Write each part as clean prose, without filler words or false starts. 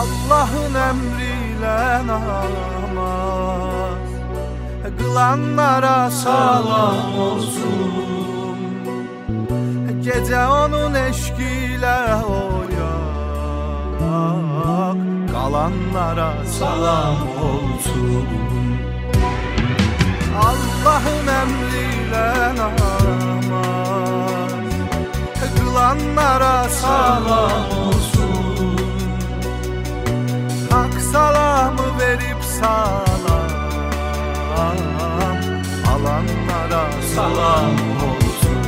Allah'ın emriyle namaz kılanlara salam olsun. Gece onun eşkiyle oyak kalanlara salam olsun. Allah'ın emriyle namaz kılanlara salam olsun. Hak salamı verip salam alanlara salam olsun.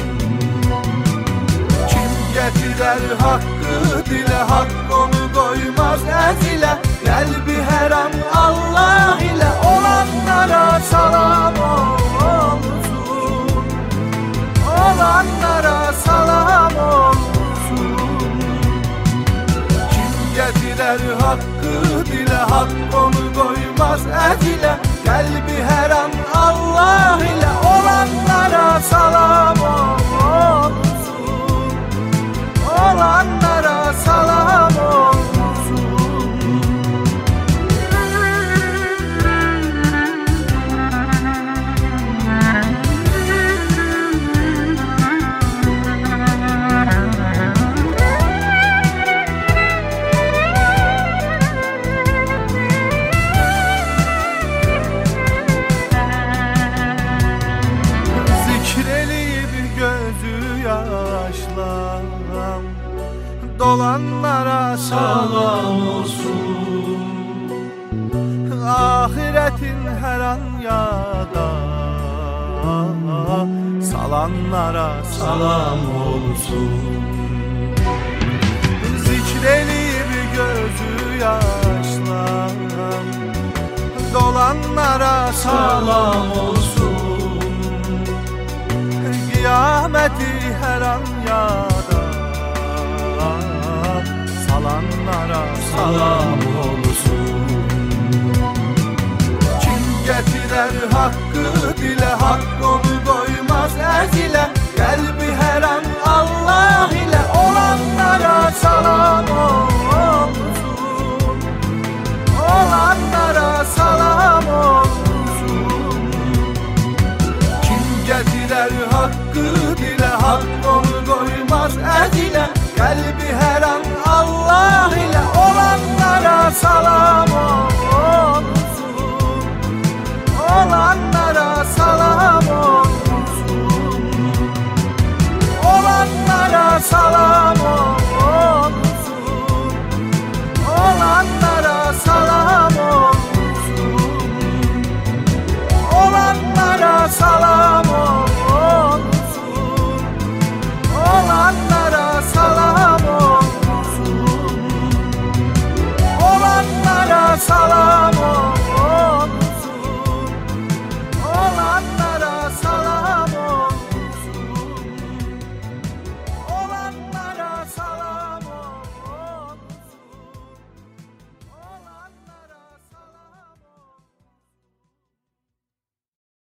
Kim getirer hakkı dile, hak onu koymaz ezile. Kalbi her an Allah ile olanlara salam olsun. Olanlara salam olsun. Kim getirer hakkı dile, hak onu koymaz ezile. Kalbi her an Allah ile olanlara salam olsun. Olanlara salam olsun. Dolanlara salam olsun. Ahiretin her an yada salanlara salam olsun. Zikreliyim gözü yaşlan, dolanlara salam olsun. Kıyameti her an yada salanlara salam olsun. Kim getirer hakkı dile, hak onu koymaz ezile. Kalbi her an Allah ile olanlara salam olsun. Olanlara salam olsun. Kim getirer hakkı dile, hak onu